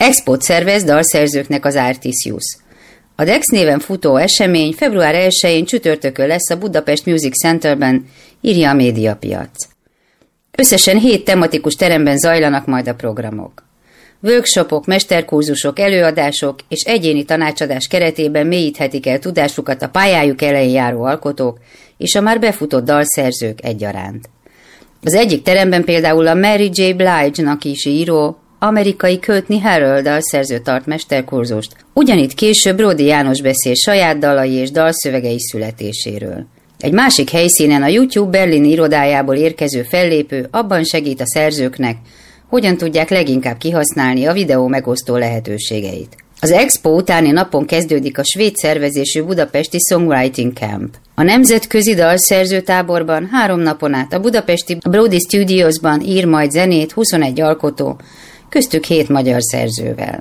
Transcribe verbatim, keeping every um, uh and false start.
Expót szervez dalszerzőknek az Artisius. A dé e iksz néven futó esemény február elsején csütörtökön lesz a Budapest Music Centerben, írja a Médiapiac. Összesen hét tematikus teremben zajlanak majd a programok. Workshopok, mesterkurzusok, előadások és egyéni tanácsadás keretében mélyíthetik el tudásukat a pályájuk elején járó alkotók és a már befutott dalszerzők egyaránt. Az egyik teremben például a Mary J. Blige-nak is író, amerikai Courtney Harrell dalszerző tart mesterkurzust, ugyanitt később Ródi János beszél saját dalai és dalszövegei születéséről. Egy másik helyszínen a YouTube berlini irodájából érkező fellépő abban segít a szerzőknek, hogyan tudják leginkább kihasználni a videó megosztó lehetőségeit. Az Expo utáni napon kezdődik a svéd szervezésű budapesti Songwriting Camp. A nemzetközi dalszerző táborban három napon át a budapesti Brody Studiosban ír majd zenét huszonegy alkotó, köztük hét magyar szerzővel.